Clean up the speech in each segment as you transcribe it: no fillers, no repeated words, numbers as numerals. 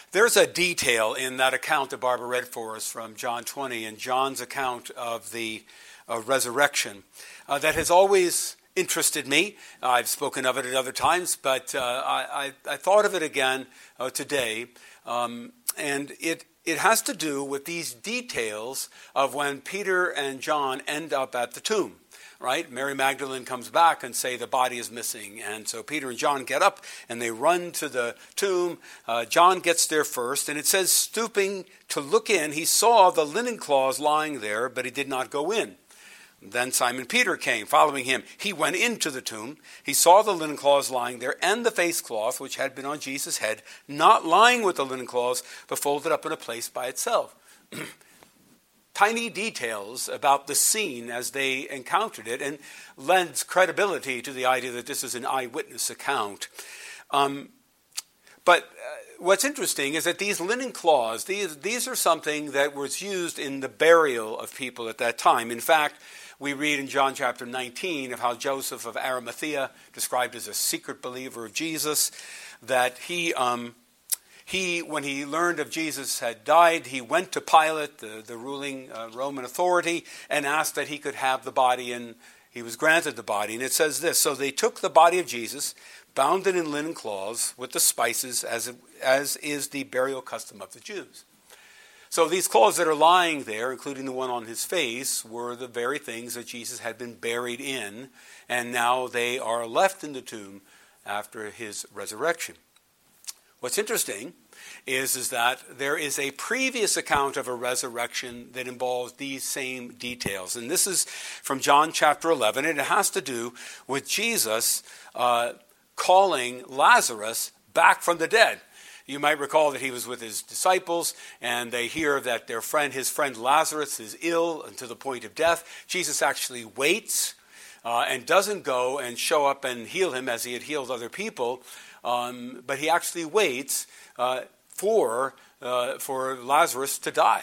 There's a detail in that account that Barbara read for us from John 20 and John's account of the resurrection that has always interested me. I've spoken of it at other times, but I thought of it again today, and it has to do with these details of when Peter and John end up at the tomb. Right? Mary Magdalene comes back and say the body is missing. And so Peter and John get up and they run to the tomb. John gets there first, and it says, stooping to look in, he saw the linen cloths lying there, but he did not go in. Then Simon Peter came, following him. He went into the tomb. He saw the linen cloths lying there, and the face cloth, which had been on Jesus' head, not lying with the linen cloths, but folded up in a place by itself. Tiny details about the scene as they encountered it, and lends credibility to the idea that this is an eyewitness account. But what's interesting is that these linen cloths, these are something that was used in the burial of people at that time. In fact, we read in John chapter 19 of how Joseph of Arimathea, described as a secret believer of Jesus, that he, when he learned of Jesus had died, he went to Pilate, the ruling Roman authority, and asked that he could have the body, and he was granted the body. And it says this, so they took the body of Jesus, bound it in linen cloths with the spices, as is the burial custom of the Jews. So these cloths that are lying there, including the one on his face, were the very things that Jesus had been buried in, and now they are left in the tomb after his resurrection. What's interesting is that there is a previous account of a resurrection that involves these same details. And this is from John chapter 11, and it has to do with Jesus calling Lazarus back from the dead. You might recall that he was with his disciples, and they hear that his friend Lazarus is ill and to the point of death. Jesus actually waits and doesn't go and show up and heal him as he had healed other people. But he actually waits for Lazarus to die.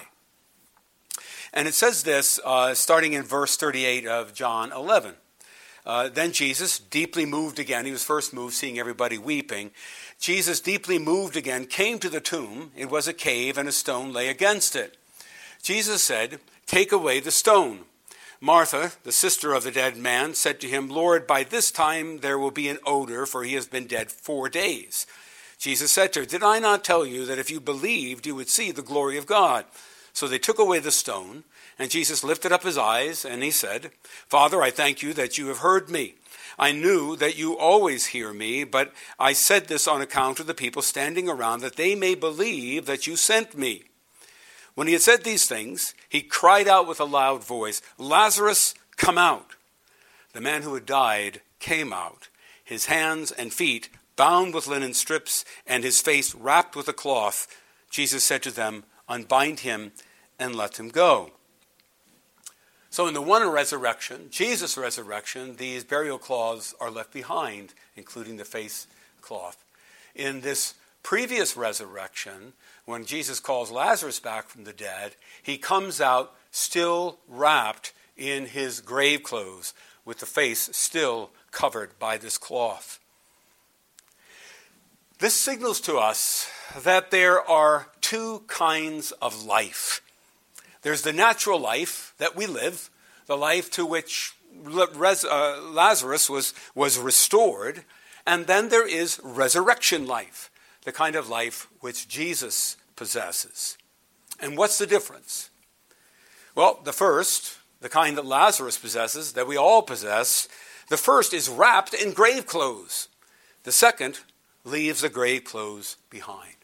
And it says this, starting in verse 38 of John 11. Then Jesus, deeply moved again, he was first moved seeing everybody weeping. Jesus, deeply moved again, came to the tomb. It was a cave, and a stone lay against it. Jesus said, take away the stone. Martha, the sister of the dead man, said to him, Lord, by this time there will be an odor, for he has been dead 4 days. Jesus said to her, did I not tell you that if you believed, you would see the glory of God? So they took away the stone, and Jesus lifted up his eyes, and he said, Father, I thank you that you have heard me. I knew that you always hear me, but I said this on account of the people standing around, that they may believe that you sent me. When he had said these things, he cried out with a loud voice, Lazarus, come out. The man who had died came out, his hands and feet bound with linen strips, and his face wrapped with a cloth. Jesus said to them, unbind him and let him go. So in the one resurrection, Jesus' resurrection, these burial cloths are left behind, including the face cloth. In this previous resurrection, when Jesus calls Lazarus back from the dead, he comes out still wrapped in his grave clothes, with the face still covered by this cloth. This signals to us that there are two kinds of life. There's the natural life that we live, the life to which Lazarus was restored, and then there is resurrection life, the kind of life which Jesus possesses. And what's the difference? Well, the first, the kind that Lazarus possesses, that we all possess, the first is wrapped in grave clothes. The second leaves the grave clothes behind.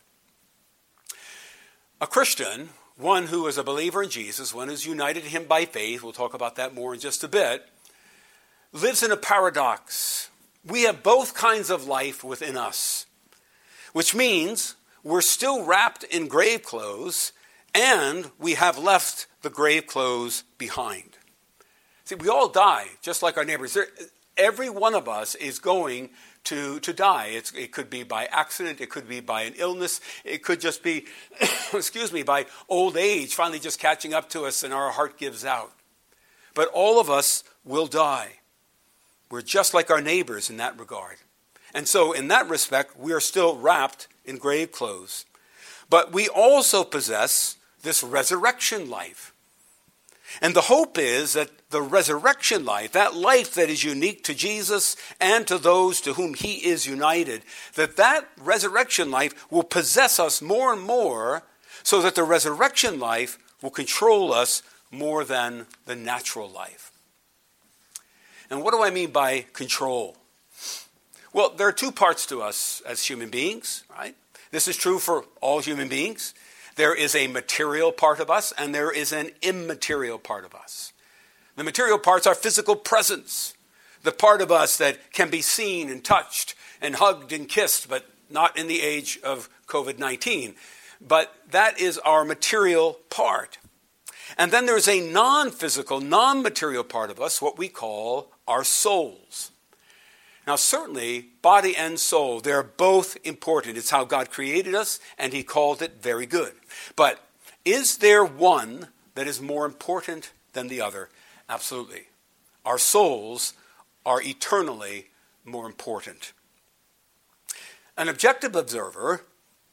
A Christian, one who is a believer in Jesus, one who's united to him by faith, we'll talk about that more in just a bit, lives in a paradox. We have both kinds of life within us, which means we're still wrapped in grave clothes, and we have left the grave clothes behind. See, we all die, just like our neighbors. Every one of us is going to die. It could be by accident, it could be by an illness, it could just be, by old age finally just catching up to us and our heart gives out. But all of us will die. We're just like our neighbors in that regard. And so in that respect, we are still wrapped in grave clothes. but we also possess this resurrection life. And the hope is that the resurrection life, that life that is unique to Jesus and to those to whom he is united, that resurrection life will possess us more and more, so that the resurrection life will control us more than the natural life. And what do I mean by control? Well, there are two parts to us as human beings, right? This is true for all human beings. There is a material part of us, and there is an immaterial part of us. The material part's our physical presence, the part of us that can be seen and touched and hugged and kissed, but not in the age of COVID-19. But that is our material part. And then there's a non-physical, non-material part of us, what we call our souls. Now, certainly, body and soul, they're both important. It's how God created us, and he called it very good. But is there one that is more important than the other? Absolutely. Our souls are eternally more important. An objective observer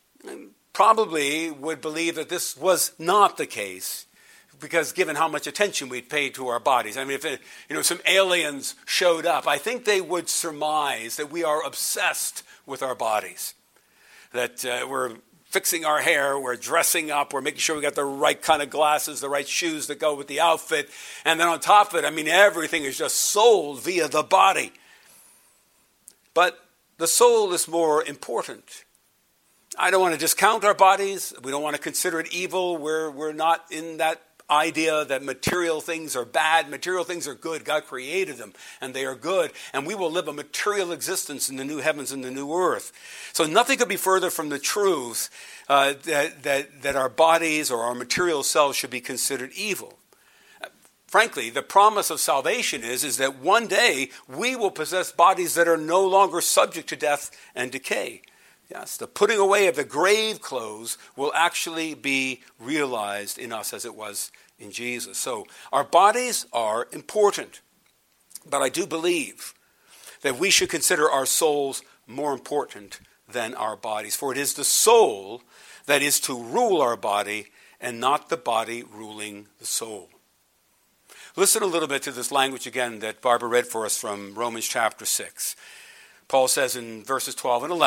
probably would believe that this was not the case, because given how much attention we'd paid to our bodies. I mean, if some aliens showed up, I think they would surmise that we are obsessed with our bodies, that we're fixing our hair, we're dressing up, we're making sure we got the right kind of glasses, the right shoes that go with the outfit, and then on top of it, I mean, everything is just sold via the body. But the soul is more important. I don't want to discount our bodies. We don't want to consider it evil. We're not in that idea that material things are bad. Material things are good. God created them, and they are good. And we will live a material existence in the new heavens and the new earth. So nothing could be further from the truth that our bodies or our material selves should be considered evil. Frankly, the promise of salvation is that one day we will possess bodies that are no longer subject to death and decay. Yes, the putting away of the grave clothes will actually be realized in us as it was in Jesus. So our bodies are important, but I do believe that we should consider our souls more important than our bodies. For it is the soul that is to rule our body and not the body ruling the soul. Listen a little bit to this language again that Barbara read for us from Romans chapter 6. Paul says in verses 12 and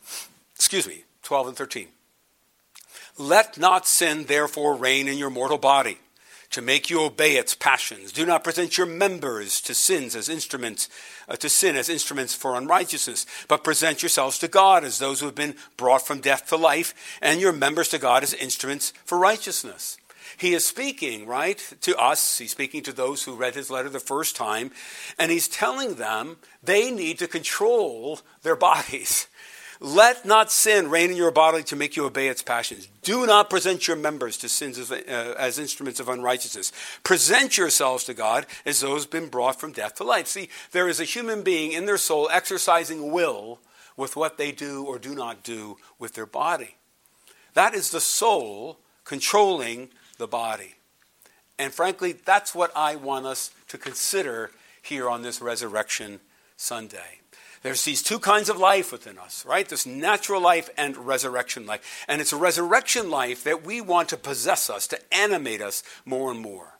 13. Let not sin therefore reign in your mortal body, to make you obey its passions. Do not present your members to sin as instruments for unrighteousness, but present yourselves to God as those who have been brought from death to life, and your members to God as instruments for righteousness. He is speaking, right, to us. He's speaking to those who read his letter the first time, and he's telling them they need to control their bodies. Let not sin reign in your body to make you obey its passions. Do not present your members to sins as instruments of unrighteousness. Present yourselves to God as those been brought from death to life. See, there is a human being in their soul exercising will with what they do or do not do with their body. That is the soul controlling the body. And frankly, that's what I want us to consider here on this Resurrection Sunday. There's these two kinds of life within us, right? This natural life and resurrection life. And it's a resurrection life that we want to possess us, to animate us more and more.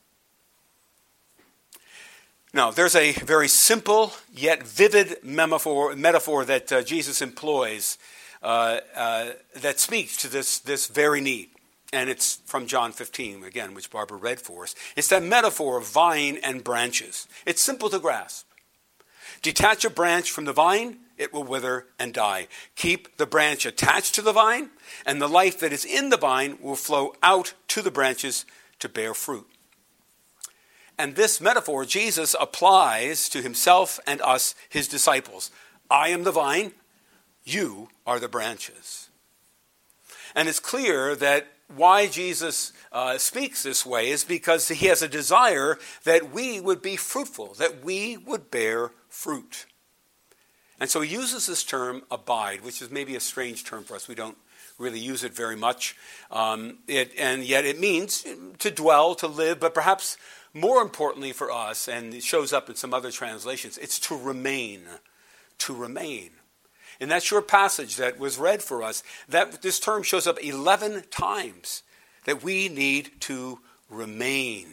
Now, there's a very simple yet vivid metaphor that Jesus employs that speaks to this very need. And it's from John 15, again, which Barbara read for us. It's that metaphor of vine and branches. It's simple to grasp. Detach a branch from the vine, it will wither and die. Keep the branch attached to the vine, and the life that is in the vine will flow out to the branches to bear fruit. And this metaphor Jesus applies to himself and us, his disciples. I am the vine, you are the branches. And it's clear that why Jesus speaks this way is because he has a desire that we would be fruitful, that we would bear fruit. And so he uses this term abide, which is maybe a strange term for us. We don't really use it very much. And yet it means to dwell, to live, but perhaps more importantly for us, and it shows up in some other translations, it's to remain. To remain. In that short passage that was read for us, that this term shows up 11 times, that we need to remain.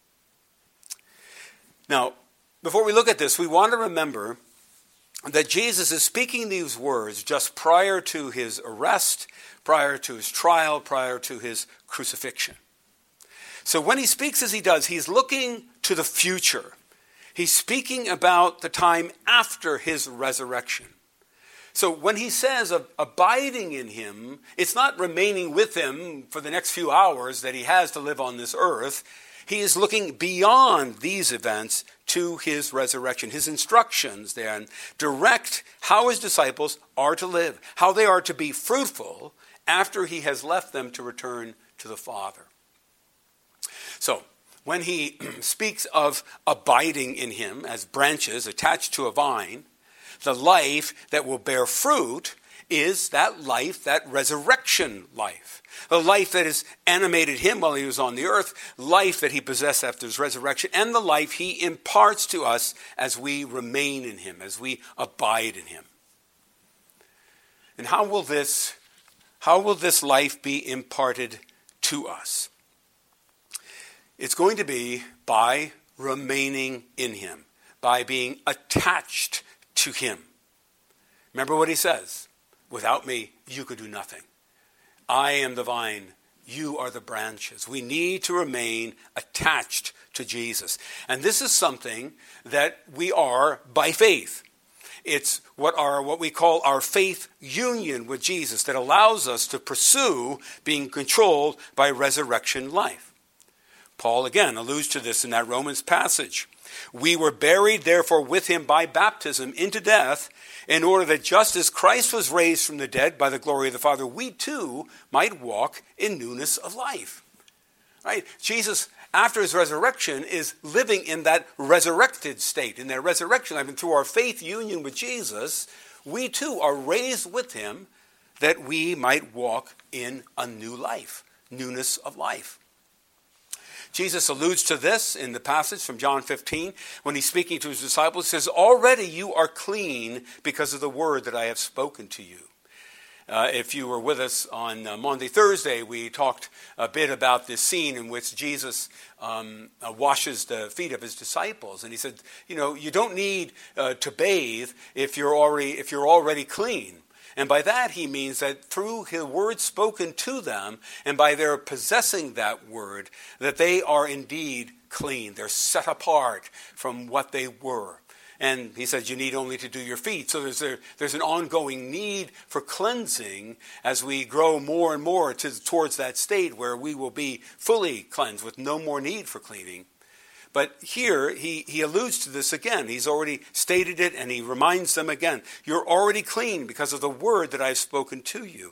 Now, before we look at this, we want to remember that Jesus is speaking these words just prior to his arrest, prior to his trial, prior to his crucifixion. So when he speaks as he does, he's looking to the future. He's speaking about the time after his resurrection. So when he says abiding in him, it's not remaining with him for the next few hours that he has to live on this earth. He is looking beyond these events to his resurrection. His instructions then direct how his disciples are to live, how they are to be fruitful after he has left them to return to the Father. So, when he speaks of abiding in him as branches attached to a vine, the life that will bear fruit is that life, that resurrection life. The life that has animated him while he was on the earth, life that he possessed after his resurrection, and the life he imparts to us as we remain in him, as we abide in him. And how will this life be imparted to us? It's going to be by remaining in him, by being attached to him. Remember what he says, without me, you could do nothing. I am the vine, you are the branches. We need to remain attached to Jesus. And this is something that we are by faith. It's what we call our faith union with Jesus that allows us to pursue being controlled by resurrection life. Paul again alludes to this in that Romans passage. We were buried, therefore, with him by baptism into death, in order that just as Christ was raised from the dead by the glory of the Father, we too might walk in newness of life. Right? Jesus, after his resurrection, is living in that resurrected state, in that resurrection life. And through our faith union with Jesus, we too are raised with him that we might walk in a new life, newness of life. Jesus alludes to this in the passage from John 15 when he's speaking to his disciples. He says, already you are clean because of the word that I have spoken to you. If you were with us on Monday, Thursday, we talked a bit about this scene in which Jesus washes the feet of his disciples. And he said, you don't need to bathe if you're already clean. And by that he means that through his word spoken to them, and by their possessing that word, that they are indeed clean. They're set apart from what they were. And he says you need only to do your feet. So there's an ongoing need for cleansing as we grow more and more towards that state where we will be fully cleansed with no more need for cleaning. But here, he alludes to this again. He's already stated it, and he reminds them again. You're already clean because of the word that I've spoken to you.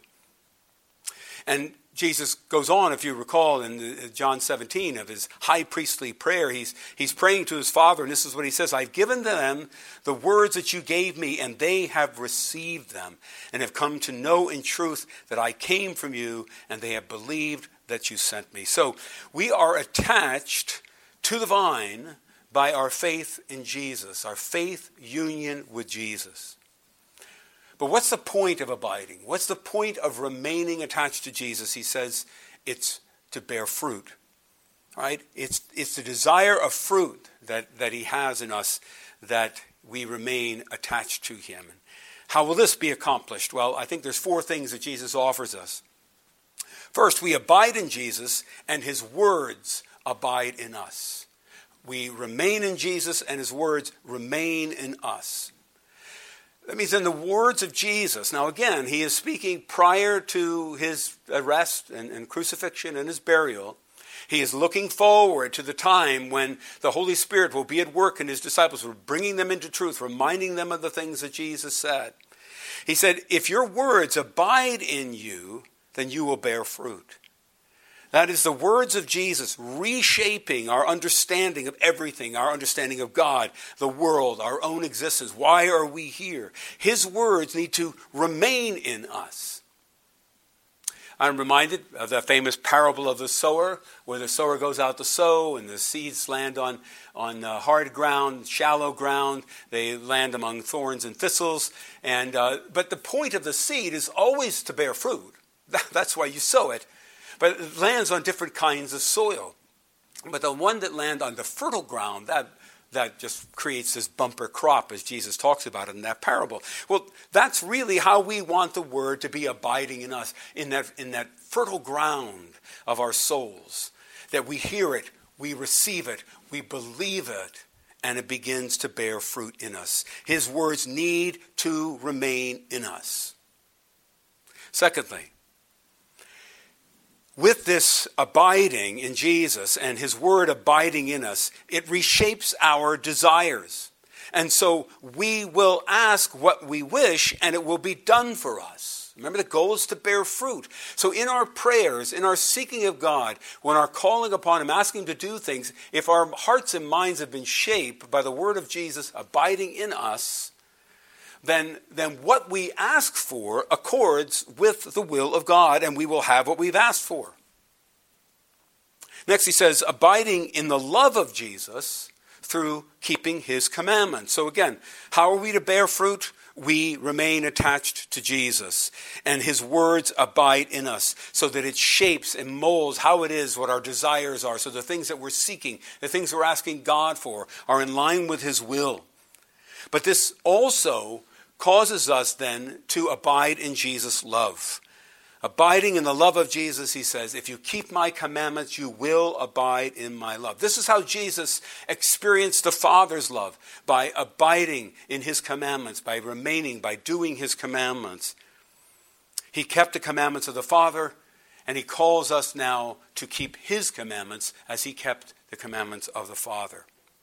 And Jesus goes on, if you recall, in John 17 of his high priestly prayer. He's praying to his Father, and this is what he says. I've given them the words that you gave me, and they have received them, and have come to know in truth that I came from you, and they have believed that you sent me. So we are attached to the vine by our faith in Jesus, our faith union with Jesus. But what's the point of abiding? What's the point of remaining attached to Jesus? He says it's to bear fruit. Right? It's the desire of fruit that he has in us that we remain attached to him. How will this be accomplished? Well, I think there's 4 things that Jesus offers us. First, we abide in Jesus and his words abide in us. We remain in Jesus and his words remain in us. That means in the words of Jesus. Now again, he is speaking prior to his arrest and crucifixion and his burial. He is looking forward to the time when the Holy Spirit will be at work in his disciples, bringing them into truth, reminding them of the things that Jesus said. He said, if your words abide in you, then you will bear fruit. That is the words of Jesus reshaping our understanding of everything, our understanding of God, the world, our own existence. Why are we here? His words need to remain in us. I'm reminded of the famous parable of the sower, where the sower goes out to sow and the seeds land on hard ground, shallow ground. They land among thorns and thistles. But the point of the seed is always to bear fruit. That's why you sow it. But it lands on different kinds of soil. But the one that lands on the fertile ground, that just creates this bumper crop, as Jesus talks about in that parable. Well, that's really how we want the word to be abiding in us, in that fertile ground of our souls, that we hear it, we receive it, we believe it, and it begins to bear fruit in us. His words need to remain in us. Secondly, with this abiding in Jesus and his word abiding in us, it reshapes our desires. And so we will ask what we wish and it will be done for us. Remember, the goal is to bear fruit. So in our prayers, in our seeking of God, when our calling upon him, asking him to do things, if our hearts and minds have been shaped by the word of Jesus abiding in us, then what we ask for accords with the will of God, and we will have what we've asked for. Next, he says, abiding in the love of Jesus through keeping his commandments. So again, how are we to bear fruit? We remain attached to Jesus, and his words abide in us so that it shapes and molds how it is, what our desires are. So the things that we're seeking, the things we're asking God for, are in line with his will. But this also causes us then to abide in Jesus' love. Abiding in the love of Jesus, he says, if you keep my commandments, you will abide in my love. This is how Jesus experienced the Father's love, by abiding in his commandments, by remaining, by doing his commandments. He kept the commandments of the Father, and he calls us now to keep his commandments as he kept the commandments of the Father.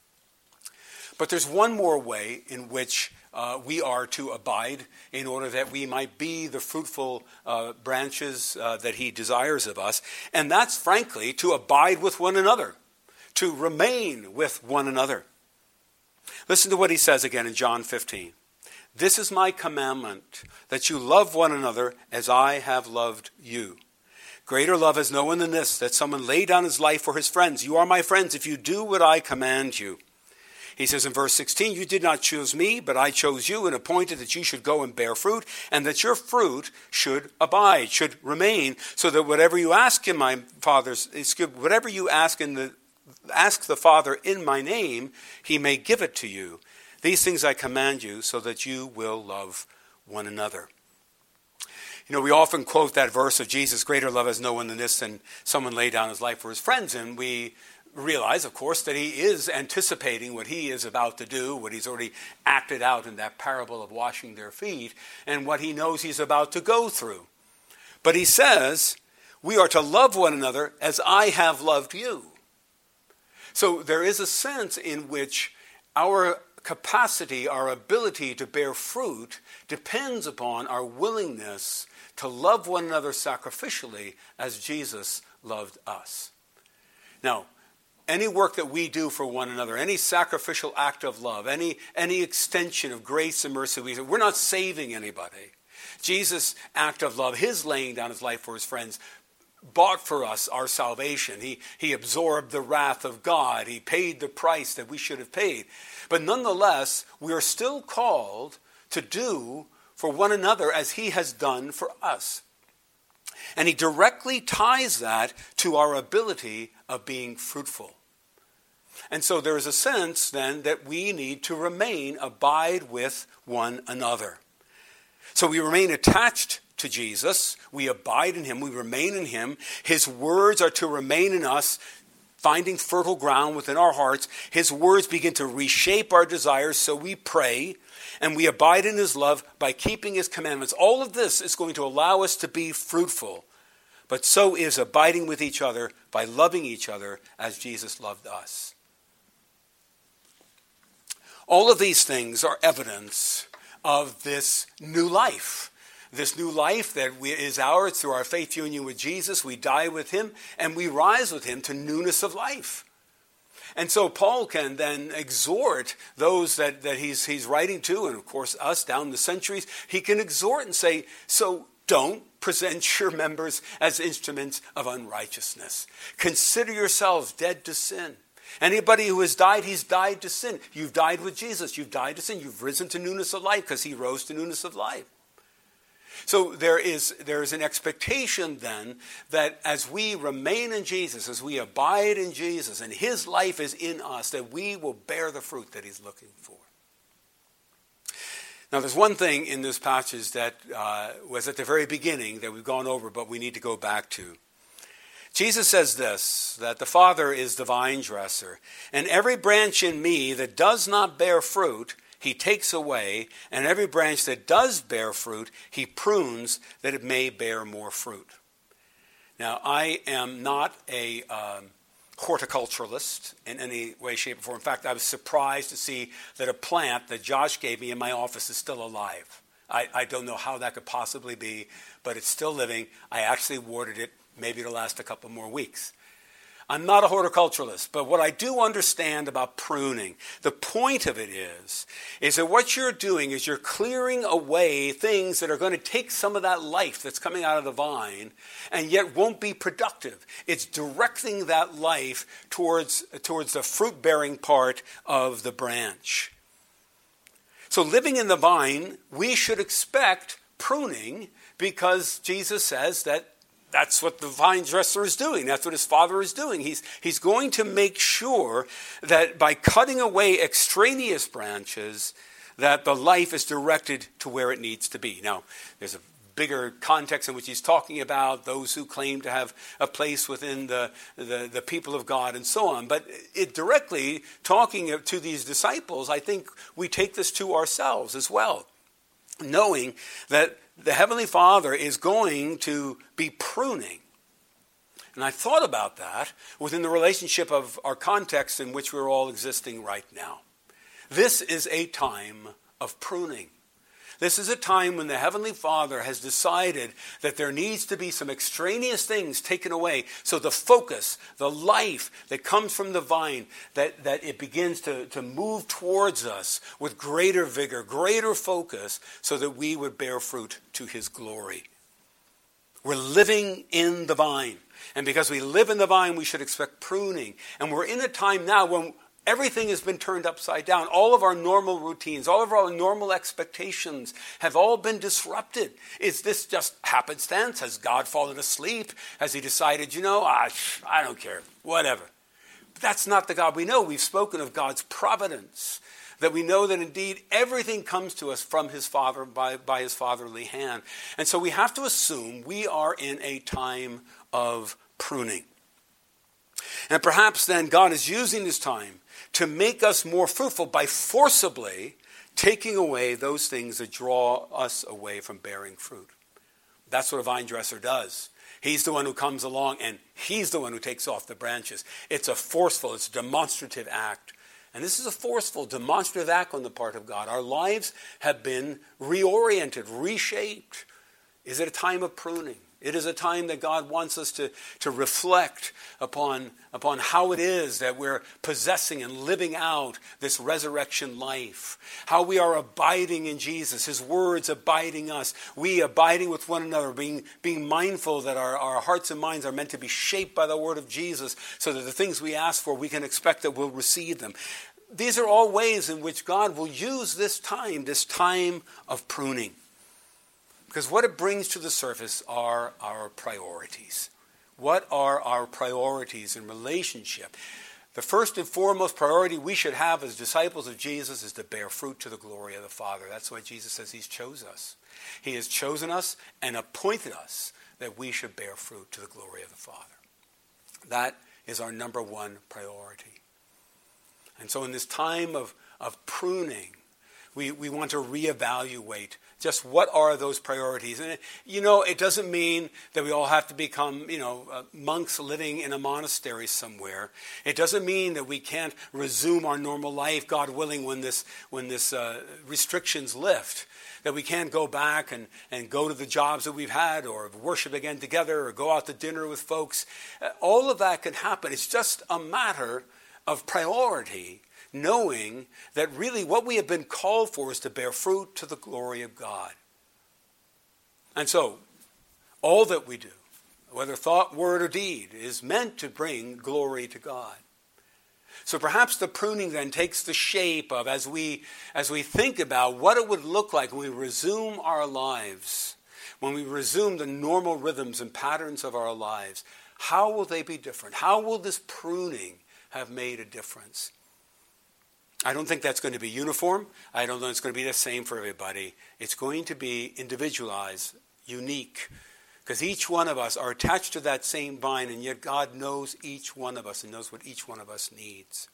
But there's one more way in which we are to abide in order that we might be the fruitful branches that he desires of us. And that's, frankly, to abide with one another, to remain with one another. Listen to what he says again in John 15. This is my commandment, that you love one another as I have loved you. Greater love has no one than this, that someone lay down his life for his friends. You are my friends if you do what I command you. He says in verse 16, you did not choose me, but I chose you and appointed that you should go and bear fruit, and that your fruit should abide, should remain, so that whatever you ask in my Father's, whatever you ask the Father in my name, he may give it to you. These things I command you, so that you will love one another. You know, we often quote that verse of Jesus, greater love has no one than this, and someone lay down his life for his friends, and we realize, of course, that he is anticipating what he is about to do, what he's already acted out in that parable of washing their feet, and what he knows he's about to go through. But he says, we are to love one another as I have loved you. So there is a sense in which our capacity, our ability to bear fruit depends upon our willingness to love one another sacrificially as Jesus loved us. Now, any work that we do for one another, any sacrificial act of love, any extension of grace and mercy, we're not saving anybody. Jesus' act of love, his laying down his life for his friends, bought for us our salvation. He absorbed the wrath of God. He paid the price that we should have paid. But nonetheless, we are still called to do for one another as he has done for us. And he directly ties that to our ability of being fruitful. And so there is a sense then that we need to abide with one another. So we remain attached to Jesus, we abide in him, we remain in him. His words are to remain in us, finding fertile ground within our hearts. His words begin to reshape our desires, so we pray, and we abide in his love by keeping his commandments. All of this is going to allow us to be fruitful, but so is abiding with each other by loving each other as Jesus loved us. All of these things are evidence of this new life. This new life that is ours through our faith union with Jesus. We die with him and we rise with him to newness of life. And so Paul can then exhort those that he's writing to, and of course us down the centuries. He can exhort and say, so don't present your members as instruments of unrighteousness. Consider yourselves dead to sin. Anybody who has died, he's died to sin. You've died with Jesus. You've died to sin. You've risen to newness of life because he rose to newness of life. So there is an expectation then that as we remain in Jesus, as we abide in Jesus, and his life is in us, that we will bear the fruit that he's looking for. Now there's one thing in this passage that was at the very beginning that we've gone over, but we need to go back to. Jesus says this, that the Father is the vine dresser, and every branch in me that does not bear fruit, he takes away, and every branch that does bear fruit, he prunes that it may bear more fruit. Now, I am not a horticulturalist in any way, shape, or form. In fact, I was surprised to see that a plant that Josh gave me in my office is still alive. I don't know how that could possibly be, but it's still living. I actually watered it. Maybe it'll last a couple more weeks. I'm not a horticulturalist, but what I do understand about pruning, the point of it is that what you're doing is you're clearing away things that are going to take some of that life that's coming out of the vine and yet won't be productive. It's directing that life towards the fruit-bearing part of the branch. So living in the vine, we should expect pruning because Jesus says that that's what the vine dresser is doing. That's what his Father is doing. He's going to make sure that by cutting away extraneous branches, that the life is directed to where it needs to be. Now, there's a bigger context in which he's talking about those who claim to have a place within the people of God and so on. But it directly talking to these disciples, I think we take this to ourselves as well, knowing that the Heavenly Father is going to be pruning. And I thought about that within the relationship of our context in which we're all existing right now. This is a time of pruning. This is a time when the Heavenly Father has decided that there needs to be some extraneous things taken away. So the focus, the life that comes from the vine, that it begins to move towards us with greater vigor, greater focus, so that we would bear fruit to his glory. We're living in the vine. And because we live in the vine, we should expect pruning. And we're in a time now when everything has been turned upside down. All of our normal routines, all of our normal expectations have all been disrupted. Is this just happenstance? Has God fallen asleep? Has he decided, I don't care, whatever. But that's not the God we know. We've spoken of God's providence, that we know that indeed everything comes to us from his Father by his fatherly hand. And so we have to assume we are in a time of pruning. And perhaps then God is using this time to make us more fruitful by forcibly taking away those things that draw us away from bearing fruit. That's what a vine dresser does. He's the one who comes along and he's the one who takes off the branches. It's a forceful, it's a demonstrative act. And this is a forceful, demonstrative act on the part of God. Our lives have been reoriented, reshaped. Is it a time of pruning? It is a time that God wants us to reflect upon how it is that we're possessing and living out this resurrection life. How we are abiding in Jesus, his words abiding us. We abiding with one another, being mindful that our hearts and minds are meant to be shaped by the word of Jesus so that the things we ask for, we can expect that we'll receive them. These are all ways in which God will use this time of pruning. Because what it brings to the surface are our priorities. What are our priorities in relationship? The first and foremost priority we should have as disciples of Jesus is to bear fruit to the glory of the Father. That's why Jesus says he's chosen us. He has chosen us and appointed us that we should bear fruit to the glory of the Father. That is our number one priority. And so in this time of pruning, we want to reevaluate just what are those priorities. And, it doesn't mean that we all have to become, monks living in a monastery somewhere. It doesn't mean that we can't resume our normal life, God willing, when this restrictions lift. That we can't go back and go to the jobs that we've had or worship again together or go out to dinner with folks. All of that can happen. It's just a matter of priority, knowing that really what we have been called for is to bear fruit to the glory of God. And so, All that we do, whether thought, word, or deed, is meant to bring glory to God. So perhaps the pruning then takes the shape of, as we think about what it would look like when we resume our lives, when we resume the normal rhythms and patterns of our lives, how will they be different? How will this pruning have made a difference? I don't think that's going to be uniform. I don't know it's going to be the same for everybody. It's going to be individualized, unique, because each one of us are attached to that same vine, and yet God knows each one of us and knows what each one of us needs.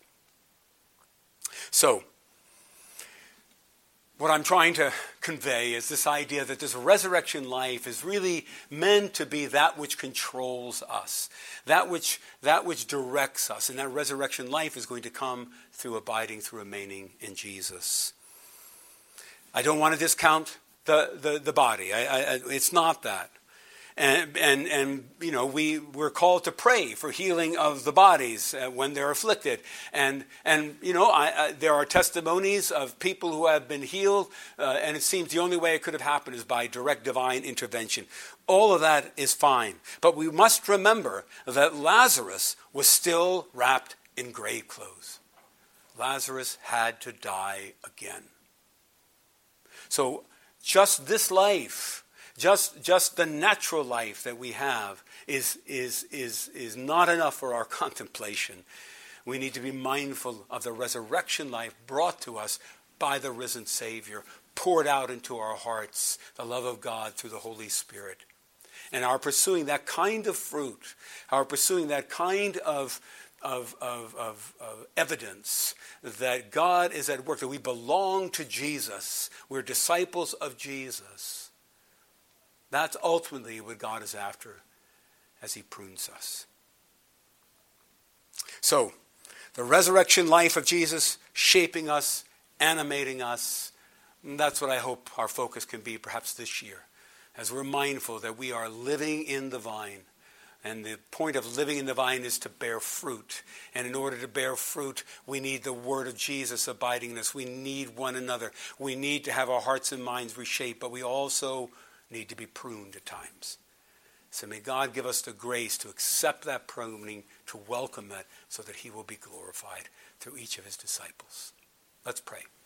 So, what I'm trying to convey is this idea that this resurrection life is really meant to be that which controls us, that which directs us, and that resurrection life is going to come through abiding, through remaining in Jesus. I don't want to discount the body. It's not that. And you know, we're called to pray for healing of the bodies when they're afflicted. And you know, there are testimonies of people who have been healed, and it seems the only way it could have happened is by direct divine intervention. All of that is fine. But we must remember that Lazarus was still wrapped in grave clothes. Lazarus had to die again. So just this life, just the natural life that we have is not enough for our contemplation. We need to be mindful of the resurrection life brought to us by the risen Savior, poured out into our hearts, the love of God through the Holy Spirit. And our pursuing that kind of fruit, our pursuing that kind of evidence that God is at work, that we belong to Jesus, we're disciples of Jesus. That's ultimately what God is after as he prunes us. So, the resurrection life of Jesus shaping us, animating us, that's what I hope our focus can be perhaps this year, as we're mindful that we are living in the vine. And the point of living in the vine is to bear fruit. And in order to bear fruit, we need the word of Jesus abiding in us. We need one another. We need to have our hearts and minds reshaped, but we also need to be pruned at times. So may God give us the grace to accept that pruning, to welcome it, so that he will be glorified through each of his disciples. Let's pray.